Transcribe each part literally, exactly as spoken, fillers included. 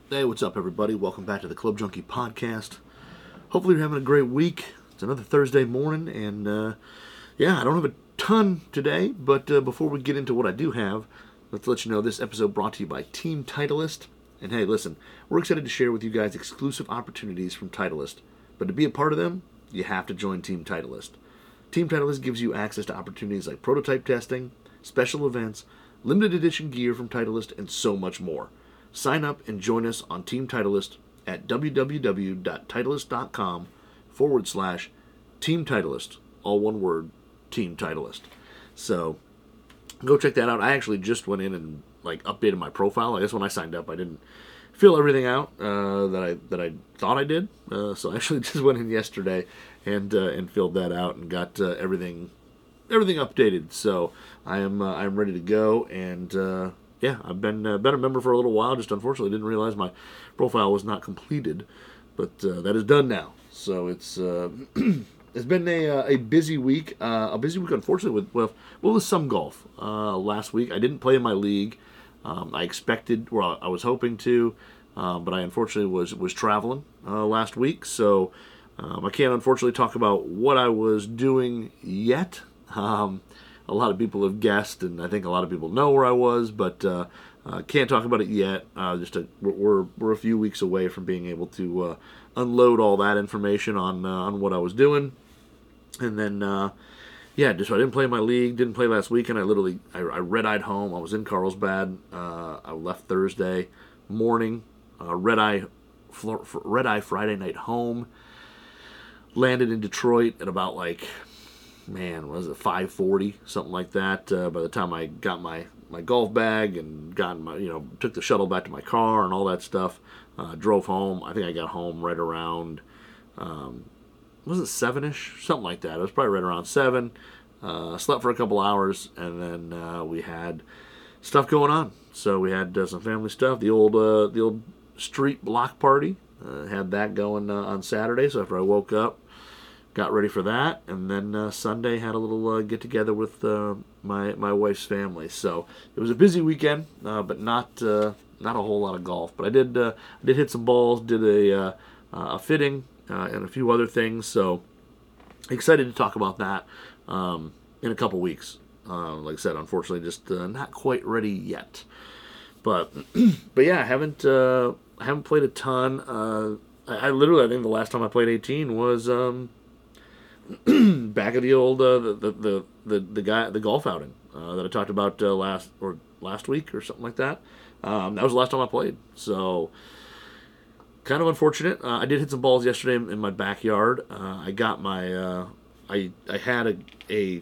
Hey, what's up, everybody? Welcome back to the Club Junkie Podcast. Hopefully, you're having a great week. It's another Thursday morning, and uh, yeah, I don't have a ton today, but uh, before we get into what I do have, let's let you know this episode brought to you by Team Titleist. And hey, listen, we're excited to share with you guys exclusive opportunities from Titleist, but to be a part of them, you have to join Team Titleist. Team Titleist gives you access to opportunities like prototype testing, special events, limited edition gear from Titleist, and so much more. Sign up and join us on Team Titleist at www.titleist.com forward slash Team Titleist. All one word, Team Titleist. So go check that out. I actually just went in and like updated my profile. I guess when I signed up, I didn't fill everything out uh, that I that I thought I did. Uh, so I actually just went in yesterday and uh, and filled that out and got uh, everything everything updated. So I am uh, I'm ready to go and. Uh, Yeah, I've been uh, been a member for a little while. Just unfortunately didn't realize my profile was not completed, but uh, that is done now. So it's uh, it's been a uh, a busy week. Uh, a busy week, unfortunately, with with well, with some golf. Uh, last week I didn't play in my league. Um, I expected, well, I was hoping to, uh, but I unfortunately was was traveling uh, last week. So um, I can't unfortunately talk about what I was doing yet. Um, A lot of people have guessed, and I think a lot of people know where I was, but uh, uh, can't talk about it yet. Uh, just a, we're we're a few weeks away from being able to uh, unload all that information on uh, on what I was doing, and then uh, yeah, just I didn't play my league, didn't play last weekend. I literally I, I red-eyed home. I was in Carlsbad. Uh, I left Thursday morning. Uh, red-eye red-eye Friday night home. Landed in Detroit at about like. Man, was it five forty, something like that? Uh, by the time I got my, my golf bag and got my, you know, took the shuttle back to my car and all that stuff, uh, drove home. I think I got home right around, um, was it seven-ish? Something like that. It was probably right around seven. Uh, slept for a couple hours, and then uh, we had stuff going on. So we had uh, some family stuff. The old uh, the old street block party, uh, had that going uh, on Saturday. So after I woke up, got ready for that, and then uh, Sunday had a little uh, get together with uh, my my wife's family. So it was a busy weekend, uh, but not uh, not a whole lot of golf. But I did uh, I did hit some balls, did a uh, a fitting, uh, and a few other things. So excited to talk about that um, in a couple weeks. Uh, like I said, unfortunately, just uh, not quite ready yet. But but yeah, I haven't uh, I haven't played a ton. Uh, I, I literally I think the last time I played eighteen was. Um, back at the old uh, the, the the the the guy the golf outing uh, that I talked about uh, last or last week or something like that. Um, that was the last time I played, so kind of unfortunate. Uh, I did hit some balls yesterday in, in my backyard. Uh, I got my uh, I I had a a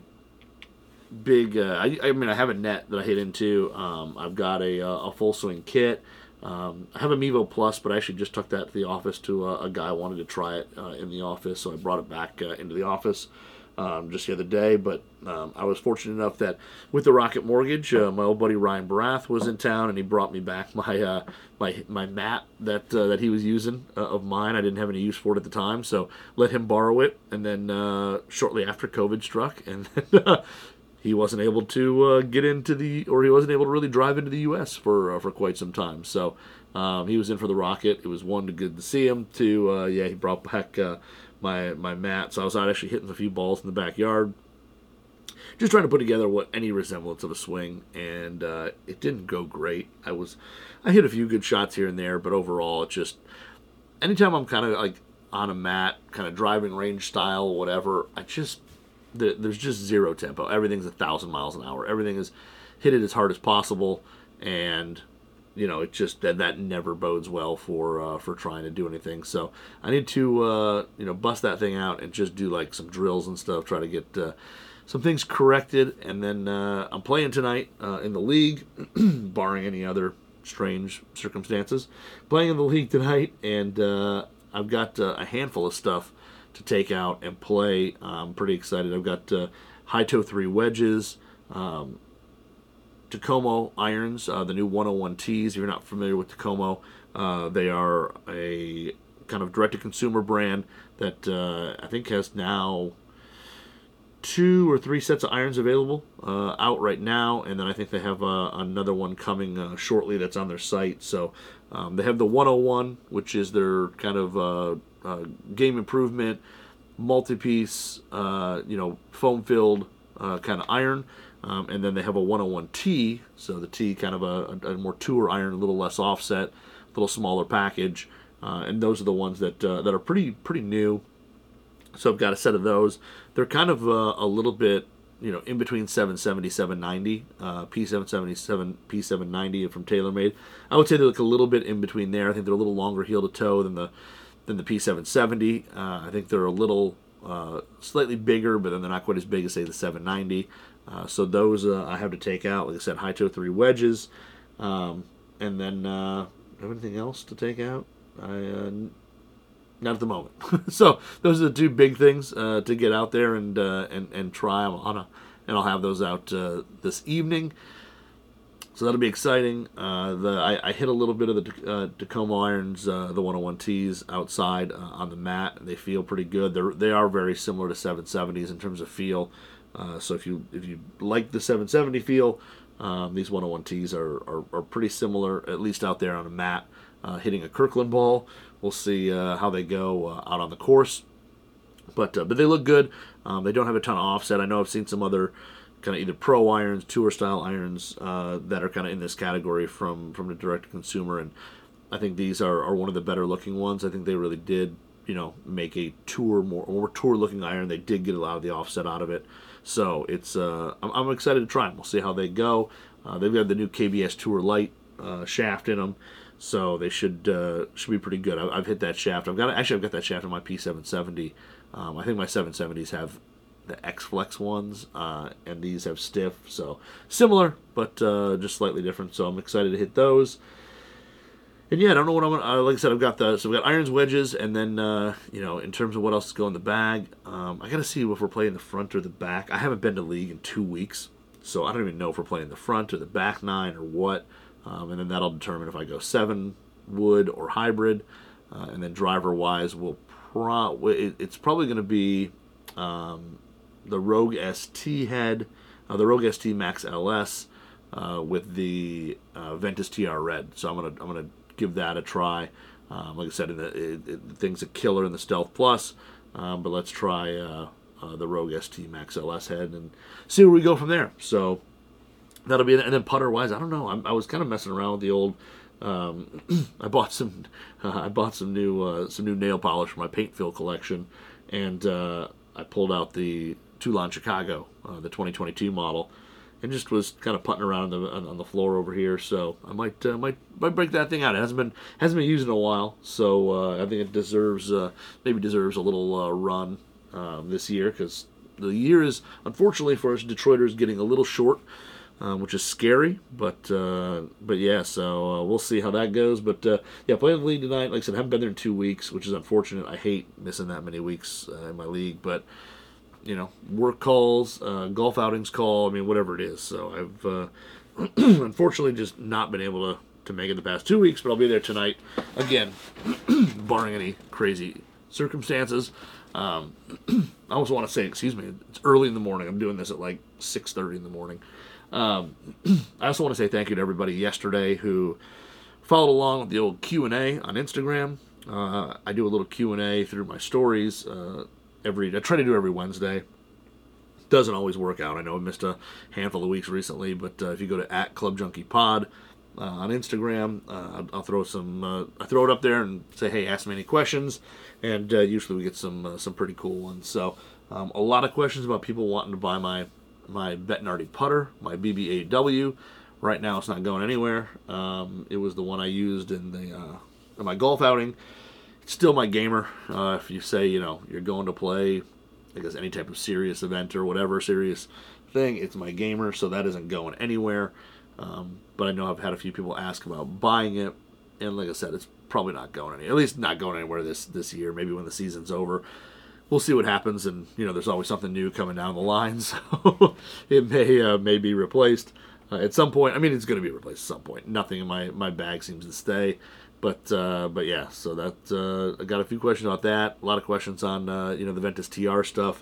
big uh, I I mean I have a net that I hit into. Um, I've got a a full swing kit. Um, I have a Mevo Plus, but I actually just took that to the office to a, a guy who wanted to try it uh, in the office, so I brought it back uh, into the office um, just the other day. But um, I was fortunate enough that with the Rocket Mortgage, uh, my old buddy Ryan Barath was in town, and he brought me back my uh, my my mat that uh, that he was using uh, of mine. I didn't have any use for it at the time, so let him borrow it. And then uh, shortly after COVID struck, and then, uh, he wasn't able to uh, get into the, or he wasn't able to really drive into the U S for uh, for quite some time. So um, he was in for the Rocket. It was one, to good to see him. Two, uh, yeah, he brought back uh, my my mat. So I was out actually hitting a few balls in the backyard, just trying to put together what any resemblance of a swing, and uh, it didn't go great. I was, I hit a few good shots here and there, but overall, it just, anytime I'm kind of like on a mat, kind of driving range style or whatever, I just. There's just zero tempo. Everything's a thousand miles an hour. Everything is hit it as hard as possible, and you know it just that that never bodes well for uh, for trying to do anything. So I need to uh, you know bust that thing out and just do like some drills and stuff. Try to get uh, some things corrected, and then uh, I'm playing tonight uh, in the league, barring any other strange circumstances. Playing in the league tonight, and uh, I've got uh, a handful of stuff to take out and play. I'm pretty excited. I've got uh, high toe three wedges, um, Takomo irons, uh, the new one oh one Ts. If you're not familiar with Takomo, uh, they are a kind of direct-to-consumer brand that uh, I think has now two or three sets of irons available uh, out right now, and then I think they have uh, another one coming uh, shortly that's on their site. So um, they have the one oh one, which is their kind of uh, uh, game improvement, multi-piece, uh, you know, foam-filled uh, kind of iron, um, and then they have a one oh one T, so the T kind of a, a more tour iron, a little less offset, a little smaller package, uh, and those are the ones that uh, that are pretty pretty new. So I've got a set of those. They're kind of uh, a little bit, you know, in between seven seventy, seven ninety, uh, P seven seventy-seven, P seven ninety from TaylorMade. I would say they're like a little bit in between there. I think they're a little longer heel to toe than the than the P seven seventy. Uh, I think they're a little uh, slightly bigger, but then they're not quite as big as say the seven ninety. Uh, so those uh, I have to take out. Like I said, high toe three wedges, um, and then uh, have anything else to take out? I. Uh, Not at the moment. So those are the two big things uh, to get out there and uh, and and try. I'm on a, and I'll have those out uh, this evening. So that'll be exciting. Uh, the I, I hit a little bit of the uh, Tacoma irons, uh, the one oh one Ts outside uh, on the mat. They feel pretty good. They they are very similar to seven seventies in terms of feel. Uh, so if you if you like the seven seventy feel, um, these one oh one Ts are, are are pretty similar, at least out there on a mat, uh, hitting a Kirkland ball. We'll see uh, how they go uh, out on the course, but uh, but they look good. Um, they don't have a ton of offset. I know I've seen some other kind of either pro irons, tour style irons uh, that are kind of in this category from from the direct to consumer, and I think these are, are one of the better looking ones. I think they really did, you know, make a tour more more tour looking iron. They did get a lot of the offset out of it, so it's uh, I'm, I'm excited to try them. We'll see how they go. Uh, they've got the new K B S Tour Light uh, shaft in them. So they should uh, should be pretty good. I, I've hit that shaft. I've got actually I've got that shaft in my P seven seventy. Um, I think my seven seventies have the X-Flex ones, uh, and these have stiff. So similar, but uh, just slightly different. So I'm excited to hit those. And yeah, I don't know what I'm gonna. Uh, like I said, I've got the so I've got irons, wedges, and then uh, you know, in terms of what else is going in the bag, um, I got to see if we're playing the front or the back. I haven't been to league in two weeks, so I don't even know if we're playing the front or the back nine or what. Um, and then that'll determine if I go seven wood or hybrid. Uh, and then driver wise, we'll pro- it, it's probably going to be um, the Rogue S T head, uh, the Rogue S T Max L S uh, with the uh, Ventus T R Red. So I'm gonna I'm gonna give that a try. Um, like I said, the, it, it, the thing's a killer in the Stealth Plus, um, but let's try uh, uh, the Rogue S T Max L S head and see where we go from there. So. That'll be it. And then putter wise, I don't know. I'm, I was kind of messing around with the old. Um, I bought some. Uh, I bought some new uh, some new nail polish for my paint fill collection, and uh, I pulled out the Toulon Chicago, uh, the twenty twenty-two model, and just was kind of putting around on the, on the floor over here. So I might uh, might might break that thing out. It hasn't been hasn't been used in a while, so uh, I think it deserves uh, maybe deserves a little uh, run um, this year, because the year is unfortunately for us Detroiters getting a little short. Um, which is scary, but uh, but yeah, so uh, we'll see how that goes. But uh, yeah, playing the league tonight. Like I said, I haven't been there in two weeks, which is unfortunate. I hate missing that many weeks uh, in my league, but you know, work calls, uh, golf outings call. I mean, whatever it is. So I've uh, unfortunately just not been able to to make it the past two weeks, but I'll be there tonight again, barring any crazy circumstances. Um, I almost want to say, excuse me, it's early in the morning. I'm doing this at like six thirty in the morning. Um, I also want to say thank you to everybody yesterday who followed along with the old Q and A on Instagram. Uh, I do a little Q and A through my stories uh, every. I try to do every Wednesday. Doesn't always work out. I know I missed a handful of weeks recently, but uh, if you go to at Club Junkie Pod uh, on Instagram, uh, I'll, I'll throw some. Uh, I throw it up there and say, hey, ask me any questions, and uh, usually we get some uh, some pretty cool ones. So um, a lot of questions about people wanting to buy my. my Bettinardi putter, my B B A W. Right now it's not going anywhere. Um, it was the one I used in the uh, in my golf outing. It's still my gamer. Uh, if you say, you know, you're going to play, I guess, any type of serious event or whatever serious thing, it's my gamer, so that isn't going anywhere. Um, but I know I've had a few people ask about buying it, and like I said, it's probably not going anywhere. At least not going anywhere this, this year, maybe when the season's over. We'll see what happens, and you know, there's always something new coming down the line, so it may uh, may be replaced uh, at some point. I mean, it's going to be replaced at some point. Nothing in my, my bag seems to stay, but uh, but yeah. So that uh, I got a few questions about that. A lot of questions on uh, you know the Ventus T R stuff.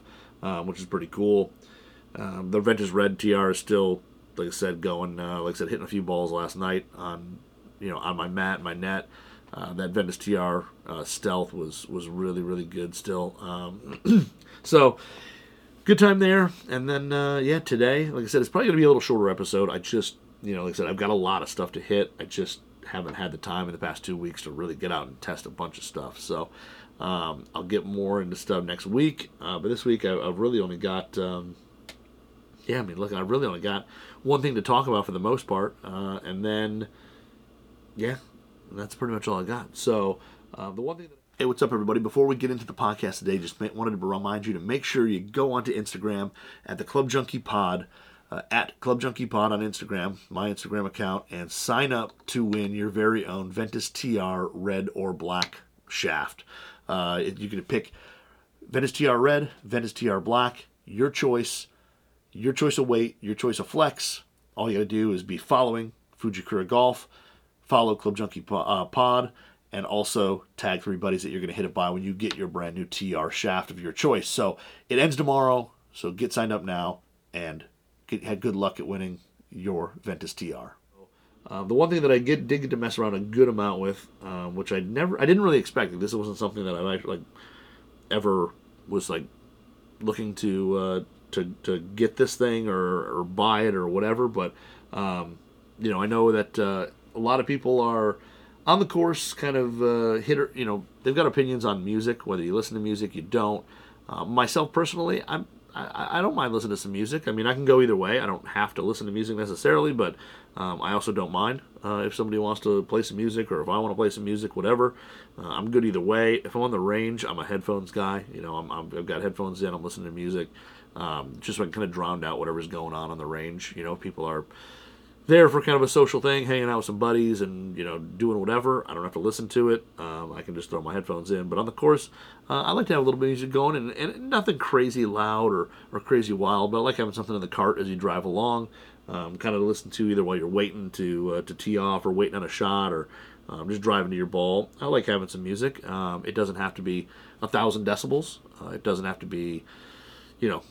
um, which is pretty cool. Um, the Ventus Red T R is still, like I said, going. Uh, like I said, hitting a few balls last night on, you know, on my mat, my net. Uh, that Ventus T R uh, Stealth was was really really good still. Um, so good time there. And then uh, yeah, today, like I said, it's probably gonna be a little shorter episode. I just, you know, like I said, I've got a lot of stuff to hit. I just haven't had the time in the past two weeks to really get out and test a bunch of stuff. So um, I'll get more into stuff next week. Uh, but this week I, I've really only got. Um, Yeah, I mean, look, I really only got one thing to talk about for the most part, uh, and then, yeah, that's pretty much all I got. So, uh, the one thing that... Hey, what's up, everybody? Before we get into the podcast today, just wanted to remind you to make sure you go onto Instagram at the Club Junkie Pod, uh, at Club Junkie Pod on Instagram, my Instagram account, and sign up to win your very own Ventus T R Red or Black shaft. Uh, you can pick Ventus T R Red, Ventus T R Black, your choice. Your choice of weight, your choice of flex. All you gotta do is be following Fujikura Golf, follow Club Junkie Pod, and also tag three buddies that you're gonna hit it by when you get your brand new T R shaft of your choice. So it ends tomorrow, so get signed up now and get, have good luck at winning your Ventus T R. Uh, the one thing that I get, did get to mess around a good amount with, um, which I never, I didn't really expect. This wasn't something that I like ever was like looking to. Uh, To, to get this thing or, or buy it or whatever, but um, you know, I know that uh, a lot of people are on the course, kind of uh, hit or, you know, they've got opinions on music, whether you listen to music, you don't. Uh, myself personally, I'm I, I don't mind listening to some music. I mean, I can go either way. I don't have to listen to music necessarily, but um, I also don't mind uh, if somebody wants to play some music or if I want to play some music, whatever. Uh, I'm good either way. If I'm on the range, I'm a headphones guy. You know, I'm, I'm, I've got headphones in. I'm listening to music. Um, just so I can kind of drown out whatever's going on on the range. You know, people are there for kind of a social thing, hanging out with some buddies and, you know, doing whatever. I don't have to listen to it. Um, I can just throw my headphones in. But on the course, uh, I like to have a little bit of music going, and, and nothing crazy loud or, or crazy wild, but I like having something in the cart as you drive along, um, kind of to listen to either while you're waiting to uh, to tee off or waiting on a shot or um, just driving to your ball. I like having some music. Um, it doesn't have to be a thousand decibels. Uh, it doesn't have to be, you know,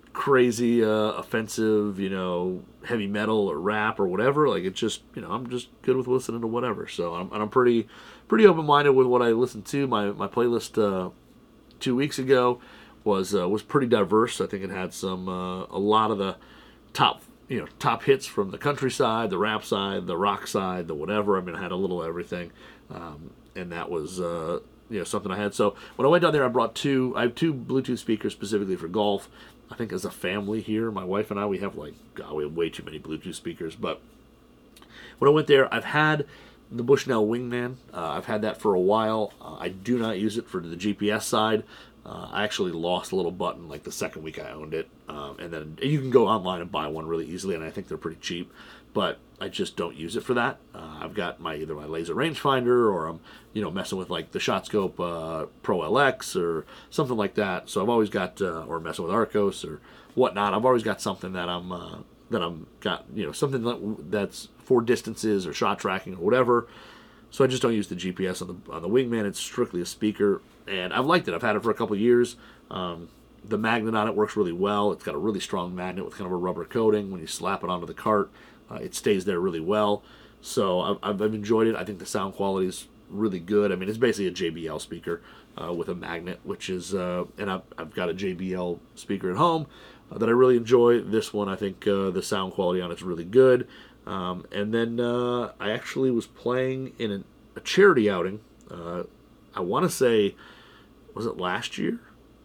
crazy uh, offensive, you know, heavy metal or rap or whatever. Like, it's just, you know, I'm just good with listening to whatever. So I'm, and I'm pretty pretty open-minded with what I listen to. My my playlist uh, two weeks ago was uh, was pretty diverse. I think it had some uh, a lot of the top you know top hits from the country side, the rap side, the rock side, the whatever. I mean, I had a little of everything, um, and that was uh, you know something I had. So when I went down there, I brought two. I have two Bluetooth speakers specifically for golf. I think as a family here, my wife and I, we have like, God, we have way too many Bluetooth speakers. But when I went there, I've had the Bushnell Wingman. Uh, I've had that for a while. Uh, I do not use it for the G P S side. Uh, I actually lost a little button like the second week I owned it. Um, and then you can go online and buy one really easily, and I think they're pretty cheap. But I just don't use it for that. Uh, I've got my either my laser rangefinder or I'm you know messing with like the ShotScope uh, Pro L X or something like that. So I've always got uh, or messing with Arcos or whatnot. I've always got something that I'm uh, that I'm got you know something that, that's for distances or shot tracking or whatever. So I just don't use the G P S on the on the Wingman. It's strictly a speaker, and I've liked it. I've had it for a couple of years. Um, the magnet on it works really well. It's got a really strong magnet with kind of a rubber coating. When you slap it onto the cart, uh, it stays there really well. So I've, I've enjoyed it. I think the sound quality is really good. I mean, it's basically a J B L speaker uh, with a magnet, which is, uh, and I've, I've got a J B L speaker at home uh, that I really enjoy. This one, I think uh, the sound quality on it's really good. Um, and then uh, I actually was playing in a, a charity outing. Uh, I want to say, was it last year?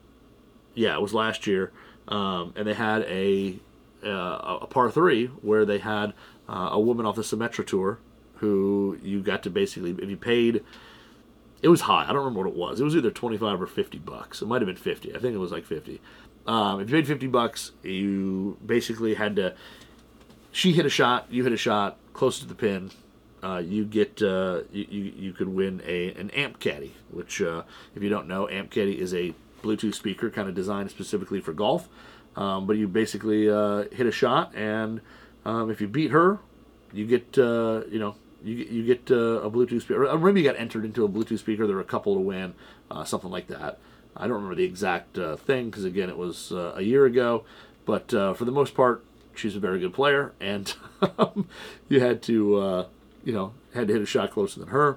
Yeah, it was last year. Um, and they had a uh, a par three where they had uh, a woman off the Symetra Tour who you got to basically, if you paid, it was high. I don't remember what it was. It was either twenty-five or fifty bucks. It might have been fifty. I think it was like fifty. Um, if you paid fifty bucks, you basically had to, she hit a shot, you hit a shot close to the pin. Uh, you get uh, you, you you could win a an Amp Caddy, which uh, if you don't know, Amp Caddy is a Bluetooth speaker kind of designed specifically for golf. Um, but you basically uh, hit a shot, and um, if you beat her, you get uh, you know you you get uh, a Bluetooth speaker. Or maybe you got entered into a Bluetooth speaker. There were a couple to win, uh, something like that. I don't remember the exact uh, thing because, again, it was uh, a year ago. But uh, for the most part, she's a very good player, and you had to, uh, you know, had to hit a shot closer than her.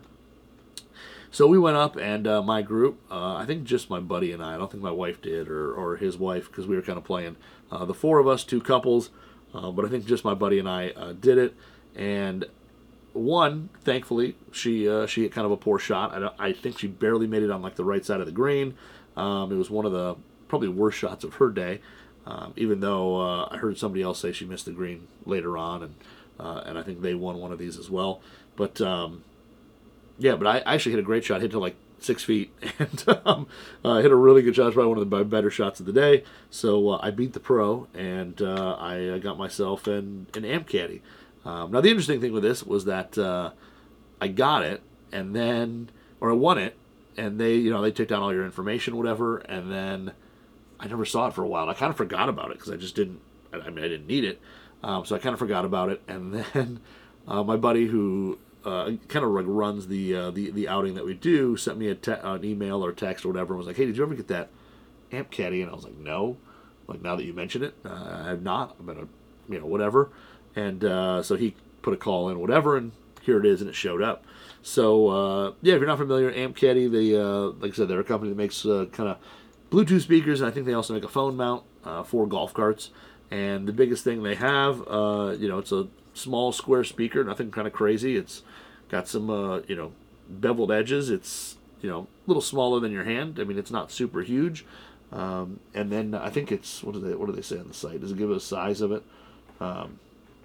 So we went up, and uh, my group, uh, I think just my buddy and I, I don't think my wife did, or, or his wife, because we were kind of playing uh, the four of us, two couples, uh, but I think just my buddy and I uh, did it. And one, thankfully, she uh, she hit kind of a poor shot. I, I think she barely made it on like the right side of the green. Um, it was one of the probably worst shots of her day, um, even though uh, I heard somebody else say she missed the green later on, and uh, and I think they won one of these as well. But um, yeah, but I actually hit a great shot, hit to like six feet, and um, uh, hit a really good shot. It's probably one of the better shots of the day. So uh, I beat the pro, and uh, I got myself an, an amp caddy. Um, now the interesting thing with this was that uh, I got it, and then, or I won it, and they, you know, they took down all your information, whatever, and then I never saw it for a while. I kind of forgot about it because I just didn't. I mean, I didn't need it, um, so I kind of forgot about it. And then uh, my buddy, who uh, kind of like runs the, uh, the the outing that we do, sent me a te- an email or text or whatever, and was like, "Hey, did you ever get that amp caddy?" And I was like, "No." Like, now that you mention it, uh, I have not. I've been a, you know, whatever. And uh, so he put a call in, whatever, and here it is, and it showed up. So, uh, yeah, if you're not familiar, Amp Caddy, they, uh, like I said, they're a company that makes uh, kind of Bluetooth speakers, and I think they also make a phone mount uh, for golf carts. And the biggest thing they have, uh, you know, it's a small square speaker, nothing kind of crazy. It's got some, uh, you know, beveled edges. It's, you know, a little smaller than your hand. I mean, it's not super huge. Um, and then I think it's, what do they, what do they say on the site? Does it give a size of it? Um,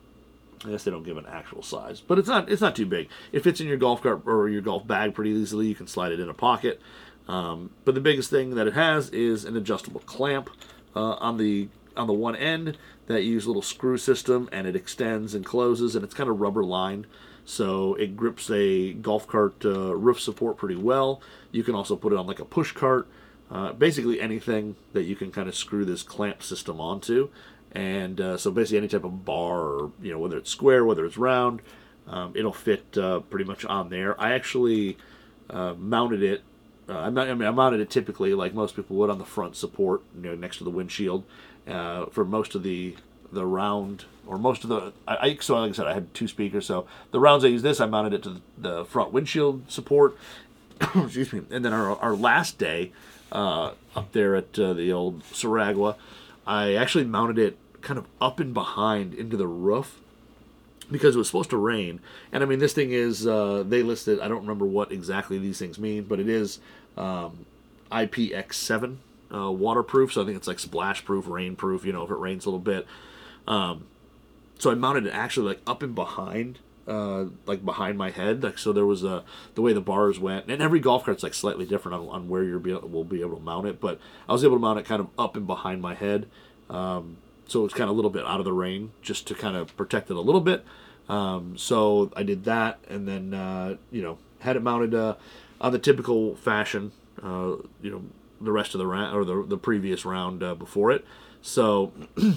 I guess they don't give an actual size, but it's not it's not too big. It fits in your golf cart or your golf bag pretty easily. You can slide it in a pocket. Um, but the biggest thing that it has is an adjustable clamp uh, on the on the one end that you use a little screw system, and it extends and closes, and it's kind of rubber lined, so it grips a golf cart uh, roof support pretty well. You can also put it on like a push cart, uh, basically anything that you can kind of screw this clamp system onto. And uh, so basically any type of bar, or, you know, whether it's square, whether it's round, um, it'll fit uh, pretty much on there. I actually uh, mounted it. Uh, I'm not, I mean, I mounted it typically like most people would on the front support, you know, next to the windshield. Uh, for most of the the round, or most of the, I, I so like I said, I had two speakers. So the rounds I used this, I mounted it to the, the front windshield support. Excuse me. And then our our last day uh, up there at uh, the old Saragua, I actually mounted it kind of up and behind into the roof because it was supposed to rain. And I mean, this thing is, uh, they listed, I don't remember what exactly these things mean, but it is um, I P X seven uh, waterproof. So I think it's like splash proof, rain proof, you know, if it rains a little bit. Um, so I mounted it actually like up and behind, uh, like behind my head. Like, so there was a, the way the bars went, and every golf cart's like slightly different on, on where you're be, will be able to mount it, but I was able to mount it kind of up and behind my head. Um, so it's kind of a little bit out of the rain, just to kind of protect it a little bit. Um, so I did that, and then, uh, you know, had it mounted, uh, on the typical fashion, uh, you know, the rest of the round, or the, the previous round, uh, before it. So,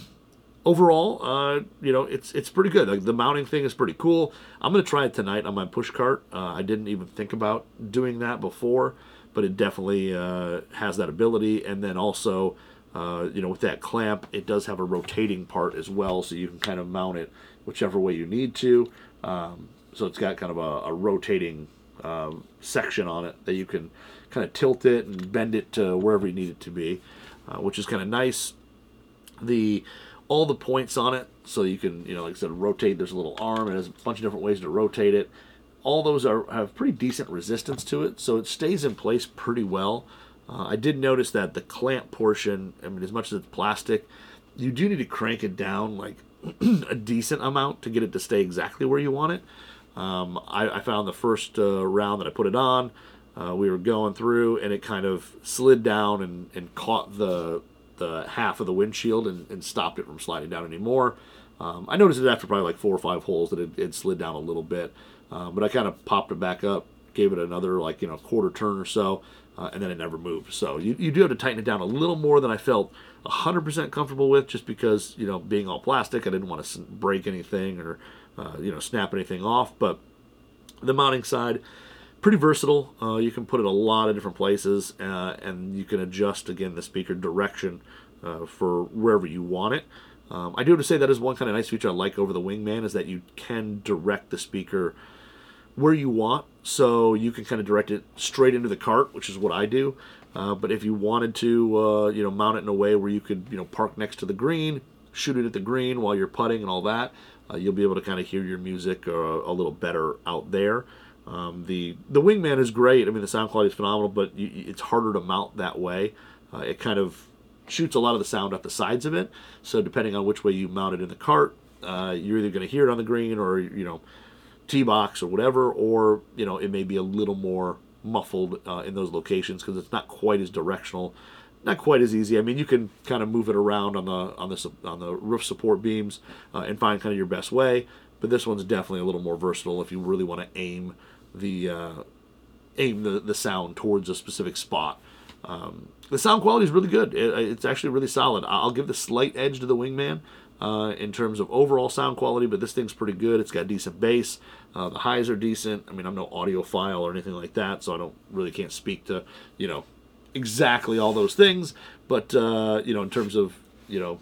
overall, uh, you know, it's it's pretty good. Like, the mounting thing is pretty cool. I'm going to try it tonight on my push cart. Uh, I didn't even think about doing that before, but it definitely uh, has that ability. And then also, uh, you know, with that clamp, it does have a rotating part as well, so you can kind of mount it whichever way you need to. Um, so it's got kind of a, a rotating uh, section on it that you can kind of tilt it and bend it to wherever you need it to be, uh, which is kind of nice. The all the points on it, so you can, you know, like I said, rotate. There's a little arm, and there's a bunch of different ways to rotate it. All those are have pretty decent resistance to it, so it stays in place pretty well. Uh, I did notice that the clamp portion, I mean, as much as it's plastic, you do need to crank it down like a decent amount to get it to stay exactly where you want it. Um, I, I found the first uh, round that I put it on, uh, we were going through, and it kind of slid down and, and caught the the half of the windshield and, and stopped it from sliding down anymore. Um, I noticed it after probably like four or five holes that it, it slid down a little bit, uh, but I kind of popped it back up, gave it another like, you know, quarter turn or so, uh, and then it never moved. So you, you do have to tighten it down a little more than I felt one hundred percent comfortable with, just because, you know, being all plastic, I didn't want to break anything or, uh, you know, snap anything off. But the mounting side, pretty versatile. Uh, you can put it a lot of different places, uh, and you can adjust, again, the speaker direction uh, for wherever you want it. Um, I do have to say that is one kind of nice feature I like over the Wingman, is that you can direct the speaker where you want. So you can kind of direct it straight into the cart, which is what I do. Uh, but if you wanted to, uh, you know, mount it in a way where you could, you know, park next to the green, shoot it at the green while you're putting and all that, uh, you'll be able to kind of hear your music uh, a little better out there. Um, the the Wingman is great. I mean, the sound quality is phenomenal, but you, it's harder to mount that way. Uh, it kind of shoots a lot of the sound out the sides of it. So depending on which way you mount it in the cart, uh, you're either going to hear it on the green or, you know, T-box or whatever, or, you know, it may be a little more muffled uh, in those locations because it's not quite as directional, not quite as easy. I mean, you can kind of move it around on the on the on the roof support beams uh, and find kind of your best way. But this one's definitely a little more versatile if you really want to aim the uh, aim the, the sound towards a specific spot. Um, the sound quality is really good. It, it's actually really solid. I'll give the slight edge to the Wingman uh, in terms of overall sound quality, but this thing's pretty good. It's got decent bass. Uh, the highs are decent. I mean, I'm no audiophile or anything like that, so I don't really can't speak to, you know, exactly all those things. But, uh, you know, in terms of, you know,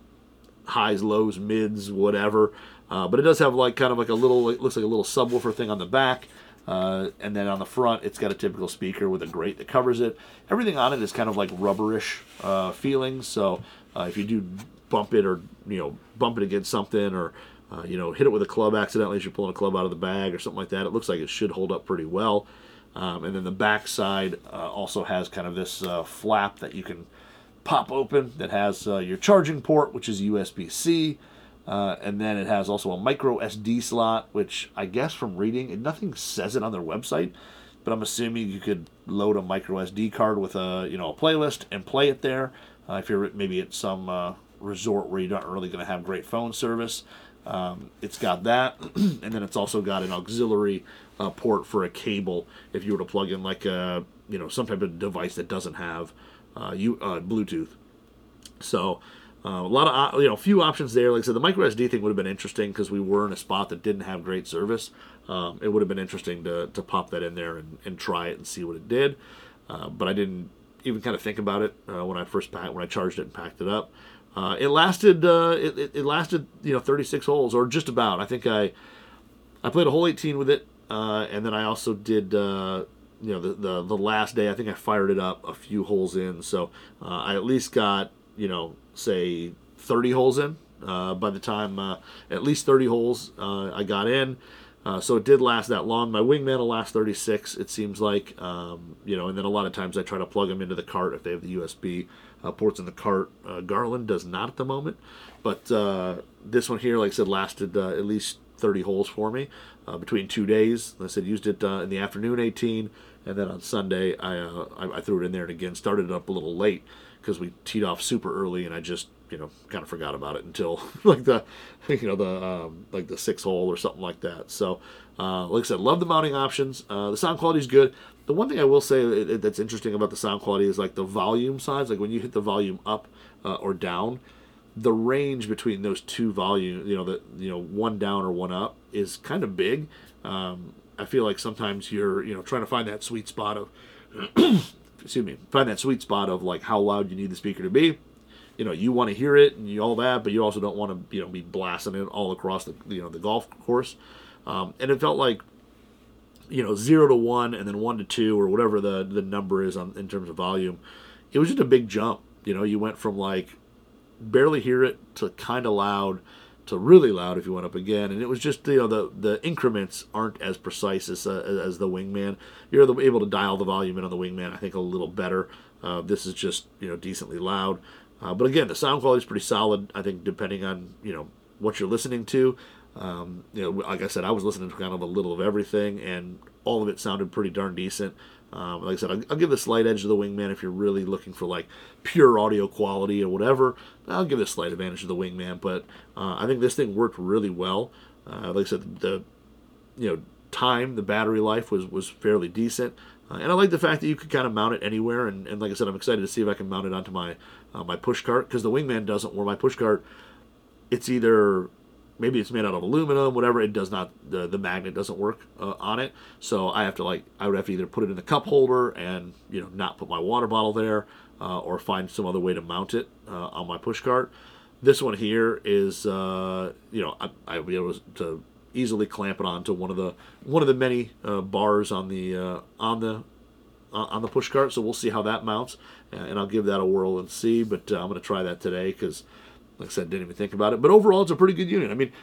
highs, lows, mids, whatever. Uh, but it does have like kind of like a little, it looks like a little subwoofer thing on the back. Uh, and then on the front, it's got a typical speaker with a grate that covers it. Everything on it is kind of like rubberish uh, feeling. So uh, if you do bump it or, you know, bump it against something or, uh, you know, hit it with a club accidentally as you're pulling a club out of the bag or something like that, it looks like it should hold up pretty well. Um, and then the back side uh, also has kind of this uh, flap that you can pop open that has uh, your charging port, which is U S B C. Uh, and then it has also a micro S D slot, which I guess from reading, and nothing says it on their website, but I'm assuming you could load a micro S D card with a, you know, a playlist and play it there. Uh, if you're maybe at some uh, resort where you're not really going to have great phone service, um, it's got that. And then it's also got an auxiliary uh, port for a cable if you were to plug in like a, you know, some type of device that doesn't have uh, you, uh, Bluetooth. So Uh, a lot of, you know, few options there. Like I said, the micro S D thing would have been interesting because we were in a spot that didn't have great service. Um, it would have been interesting to, to pop that in there and, and try it and see what it did. Uh, but I didn't even kind of think about it uh, when I first packed, when I charged it and packed it up. Uh, it lasted, uh, it, it, it lasted, you know, thirty-six holes or just about. I think I, I played a hole eighteen with it, uh, and then I also did, uh, you know, the, the the last day. I think I fired it up a few holes in, so uh, I at least got, you know, say thirty holes in uh, by the time uh, at least thirty holes uh, I got in. Uh, so it did last that long. My Wingman will last thirty-six, it seems like. Um, you know, and then a lot of times I try to plug them into the cart if they have the U S B uh, ports in the cart. Uh, Garland does not at the moment. But uh, this one here, like I said, lasted uh, at least thirty holes for me uh, between two days. Like I said, used it uh, in the afternoon, eighteen, and then on Sunday I, uh, I I threw it in there and again started it up a little late because we teed off super early, and I just, you know, kind of forgot about it until like the, you know, the um, like the sixth hole or something like that. So, uh, like I said, love the mounting options. Uh, the sound quality is good. The one thing I will say that's interesting about the sound quality is like the volume size. Like when you hit the volume up uh, or down, the range between those two volumes, you know, the you know one down or one up is kind of big. Um, I feel like sometimes you're, you know, trying to find that sweet spot of. excuse me, find that sweet spot of like how loud you need the speaker to be. You know, you want to hear it and you all that, but you also don't want to, you know, be blasting it all across the, you know, the golf course. Um, and it felt like, you know, zero to one and then one to two or whatever the, the number is on in terms of volume. It was just a big jump. You know, you went from like barely hear it to kind of loud to really loud if you went up again, and it was just, you know, the the increments aren't as precise as uh, as the Wingman. You're able to dial the volume in on the Wingman, I think, a little better. Uh, this is just, you know, decently loud, uh, but again, the sound quality is pretty solid. I think depending on, you know, what you're listening to. Um, you know, like I said, I was listening to kind of a little of everything, and all of it sounded pretty darn decent. Um, like I said, I'll, I'll give the slight edge to the Wingman if you're really looking for like pure audio quality or whatever. I'll give a slight advantage to the Wingman, but uh, I think this thing worked really well. Uh, like I said, the you know time, the battery life was was fairly decent, uh, and I like the fact that you could kind of mount it anywhere. And, and like I said, I'm excited to see if I can mount it onto my uh, my push cart because the Wingman doesn't. Where my push cart, it's either maybe it's made out of aluminum, whatever. It does not, the, the magnet doesn't work uh, on it. So I have to like, I would have to either put it in the cup holder and, you know, not put my water bottle there, uh, or find some other way to mount it uh, on my push cart. This one here is, uh, you know, I, I'll be able to easily clamp it onto one of the one of the many uh, bars on the uh, on the uh, on the push cart. So we'll see how that mounts, and I'll give that a whirl and see. But uh, I'm going to try that today because, like I said, didn't even think about it. But overall, it's a pretty good unit. I mean,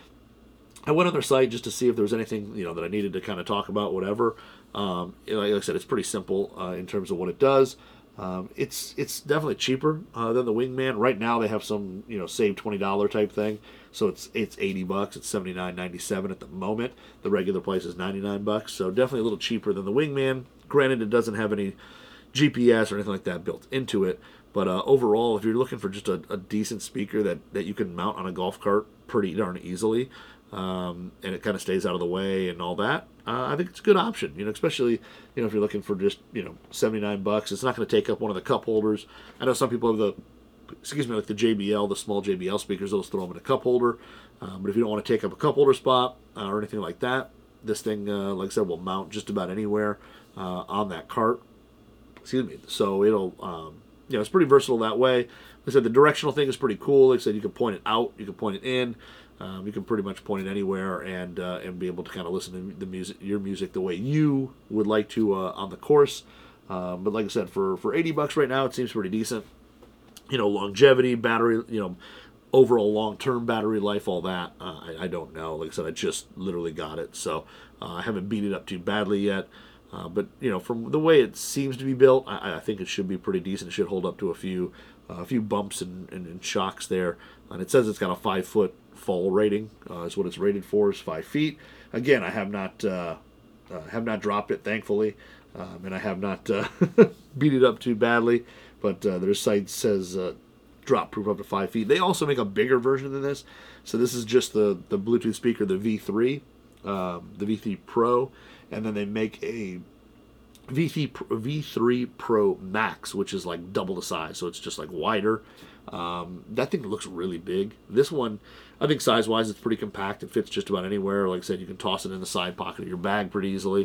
I went on their site just to see if there was anything, you know, that I needed to kind of talk about, whatever. Um, like I said, it's pretty simple uh, in terms of what it does. Um, it's it's definitely cheaper uh, than the Wingman. Right now, they have some, you know, save twenty dollars type thing. So it's it's eighty bucks. It's seventy-nine ninety-seven at the moment. The regular price is ninety-nine bucks. So definitely a little cheaper than the Wingman. Granted, it doesn't have any G P S or anything like that built into it. But uh, overall, if you're looking for just a, a decent speaker that, that you can mount on a golf cart pretty darn easily, um, and it kind of stays out of the way and all that, uh, I think it's a good option. You know, especially, you know, if you're looking for just, you know, seventy-nine bucks. It's not going to take up one of the cup holders. I know some people have the, excuse me, like the J B L, the small J B L speakers. Those throw them in a cup holder. Um, but if you don't want to take up a cup holder spot uh, or anything like that, this thing, uh, like I said, will mount just about anywhere uh, on that cart. Excuse me. So it'll, um, you know, it's pretty versatile that way. Like I said, the directional thing is pretty cool. Like I said, you can point it out, you can point it in, um, you can pretty much point it anywhere, and uh, and be able to kind of listen to the music, your music, the way you would like to uh, on the course. Um, but like I said, for for eighty bucks right now, it seems pretty decent. You know, longevity, battery, you know, overall long-term battery life, all that. Uh, I, I don't know. Like I said, I just literally got it, so uh, I haven't beat it up too badly yet. Uh, but, you know, from the way it seems to be built, I, I think it should be pretty decent. It should hold up to a few uh, a few bumps and, and, and shocks there. And it says it's got a five-foot fall rating. Uh, is what it's rated for, is five feet. Again, I have not uh, uh, have not dropped it, thankfully. Um, and I have not uh, beat it up too badly. But uh, their site says uh, drop proof up to five feet. They also make a bigger version than this. So this is just the, the Bluetooth speaker, the V three, um, the V three Pro. And then they make a V three, V three Pro Max, which is like double the size. So it's just like wider. Um, that thing looks really big. This one, I think size-wise, it's pretty compact. It fits just about anywhere. Like I said, you can toss it in the side pocket of your bag pretty easily.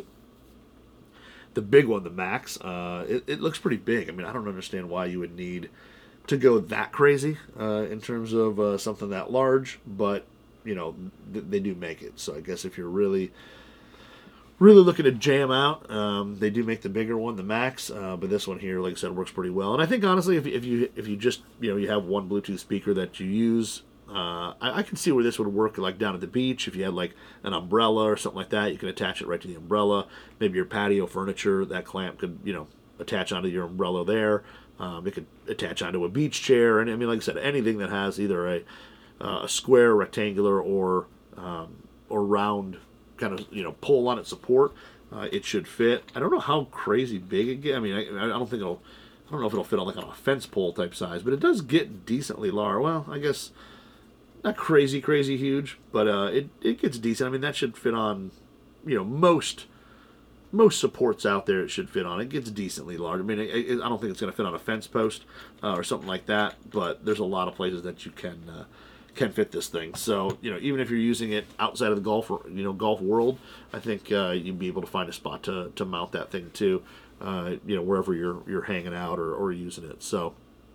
The big one, the Max, uh, it, it looks pretty big. I mean, I don't understand why you would need to go that crazy uh, in terms of uh, something that large. But, you know, th- they do make it. So I guess if you're really... Really looking to jam out. Um, they do make the bigger one, the Max, uh, but this one here, like I said, works pretty well. And I think honestly, if, if you if you just you know you have one Bluetooth speaker that you use, uh, I, I can see where this would work like down at the beach. If you had like an umbrella or something like that, you can attach it right to the umbrella. Maybe your patio furniture, that clamp could you know attach onto your umbrella there. Um, it could attach onto a beach chair, and I mean, like I said, anything that has either a uh, a square, rectangular, or um, or round kind of you know pull on it support, uh, it should fit. I don't know how crazy big it get. I mean, I, I don't think it'll. I don't know if it'll fit on like on a fence pole type size, but it does get decently large. Well, I guess not crazy, crazy huge, but uh, it it gets decent. I mean, that should fit on, you know, most most supports out there. It should fit on. It gets decently large. I mean, it, it, I don't think it's going to fit on a fence post uh, or something like that, but there's a lot of places that you can. Uh, can fit this thing. So, you know, even if you're using it outside of the golf, you know, golf world, I think uh, you'd be able to find a spot to, to mount that thing to, uh, you know, wherever you're you're hanging out or, or using it. So,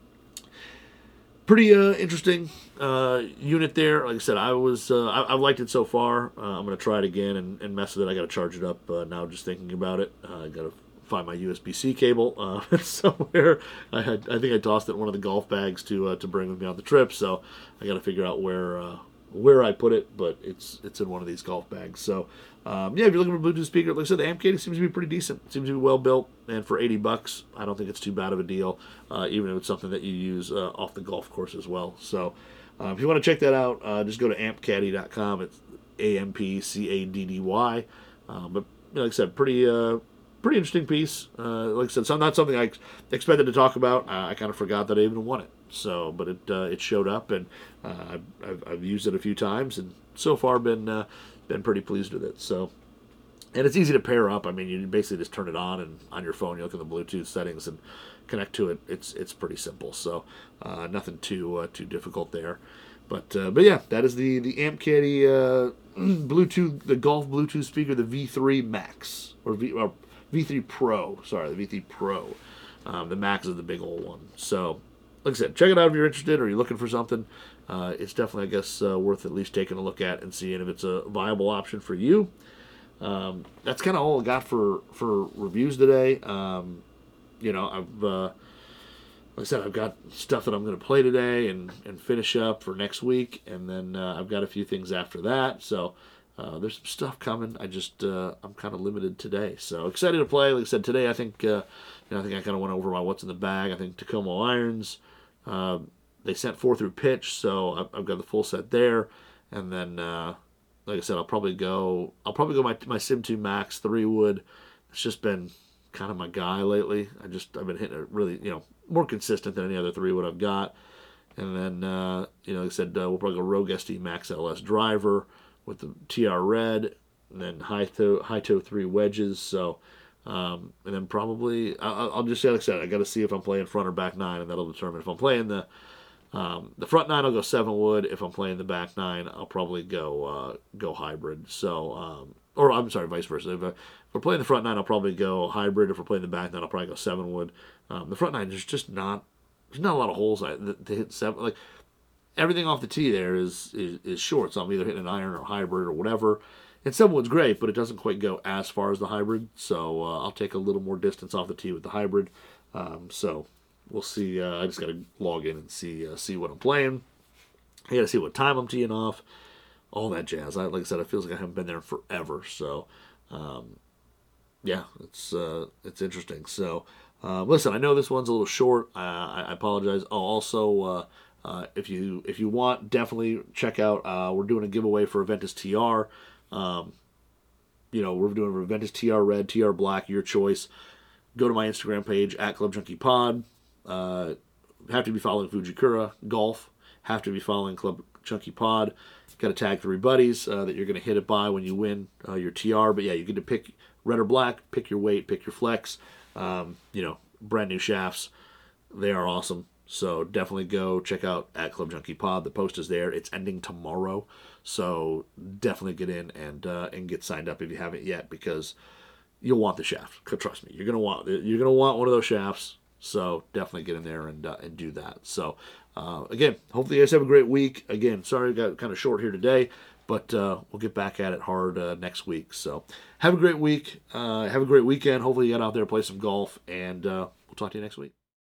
pretty uh, interesting uh, unit there. Like I said, I was uh, I, I've liked it so far. Uh, I'm going to try it again and, and mess with it. I got to charge it up uh, now. Just thinking about it, uh, I got to find my U S B C cable uh, somewhere. I had, I think I tossed it in one of the golf bags to uh, to bring with me on the trip. So I got to figure out where uh, where I put it, but it's it's in one of these golf bags. So um, yeah, if you're looking for a Bluetooth speaker, like I said, the Amp seems to be pretty decent. It seems to be well built, and for eighty bucks, I don't think it's too bad of a deal. Uh, even if it's something that you use uh, off the golf course as well. So uh, if you want to check that out, uh, just go to amp caddy dot com. It's A M P C A D D Y. Um, but like I said, pretty. Uh, Pretty interesting piece. Uh, like I said, so not something I ex- expected to talk about. Uh, I kind of forgot that I even won it. So, but it uh, it showed up, and uh, I've, I've used it a few times, and so far been uh, been pretty pleased with it. So, and it's easy to pair up. I mean, you basically just turn it on, and on your phone you look at the Bluetooth settings and connect to it. It's it's pretty simple. So, uh, nothing too uh, too difficult there. But uh, but yeah, that is the the Amp Caddy uh, Bluetooth, the golf Bluetooth speaker, the V three Max or, v, or V three Pro. Sorry, the V three Pro. Um, the Max is the big old one. So, like I said, check it out if you're interested or you're looking for something. Uh, it's definitely, I guess, uh, worth at least taking a look at and seeing if it's a viable option for you. Um, that's kind of all I got for for reviews today. Um, you know, I've uh, like I said, I've got stuff that I'm going to play today and, and finish up for next week, and then uh, I've got a few things after that. So uh, there's some stuff coming. I just uh, I'm kind of limited today, so excited to play. Like I said, today I think uh, you know I think I kind of went over my what's in the bag. I think Tacoma irons. Uh, they sent four through pitch, so I've, I've got the full set there, and then uh, like I said, I'll probably go. I'll probably go my my Sim two Max three wood. It's just been kind of my guy lately. I just I've been hitting it really, you know, more consistent than any other three wood I've got. And then uh, you know, like I said, uh, we'll probably go Rogue S D Max L S driver with the T R red, and then high toe high toe three wedges. So um, and then probably I'll, I'll just say like I said, I got to see if I'm playing front or back nine, and that'll determine if I'm playing the um, the front nine. I'll go seven wood. If I'm playing the back nine, I'll probably go uh, go hybrid. So um, or I'm sorry, vice versa. If, I, if we're playing the front nine, I'll probably go hybrid. If we're playing the back nine, I'll probably go seven wood. Um, the front nine, there's just not there's not a lot of holes to hit seven. Like everything off the tee there is, is is short, so I'm either hitting an iron or hybrid or whatever. And seven wood's great, but it doesn't quite go as far as the hybrid. So uh, I'll take a little more distance off the tee with the hybrid. Um, so we'll see. Uh, I just got to log in and see uh, see what I'm playing. I got to see what time I'm teeing off. All that jazz. I, like I said, it feels like I haven't been there forever. So, um, yeah, it's uh, it's interesting. So, uh, listen, I know this one's a little short. Uh, I, I apologize. Oh, also, uh, uh, if you if you want, definitely check out. Uh, we're doing a giveaway for Aventus T R. Um, you know, we're doing Aventus T R Red, T R Black, your choice. Go to my Instagram page at Club Junkie Pod. Uh, have to be following Fujikura Golf. Have to be following Club Junkie Pod. Got to tag three buddies uh, that you're going to hit it by when you win uh, your T R. But yeah, you get to pick red or black, pick your weight, pick your flex. Um, you know, brand new shafts. They are awesome. So definitely go check out at Club Junkie Pod. The post is there. It's ending tomorrow. So definitely get in and uh, and get signed up if you haven't yet, because you'll want the shaft. Trust me, you're gonna want you're gonna want one of those shafts. So definitely get in there and uh, and do that. So uh, again, hopefully you guys have a great week. Again, sorry I got kind of short here today, but uh, we'll get back at it hard uh, next week. So have a great week. Uh, have a great weekend. Hopefully you get out there, play some golf, and uh, we'll talk to you next week.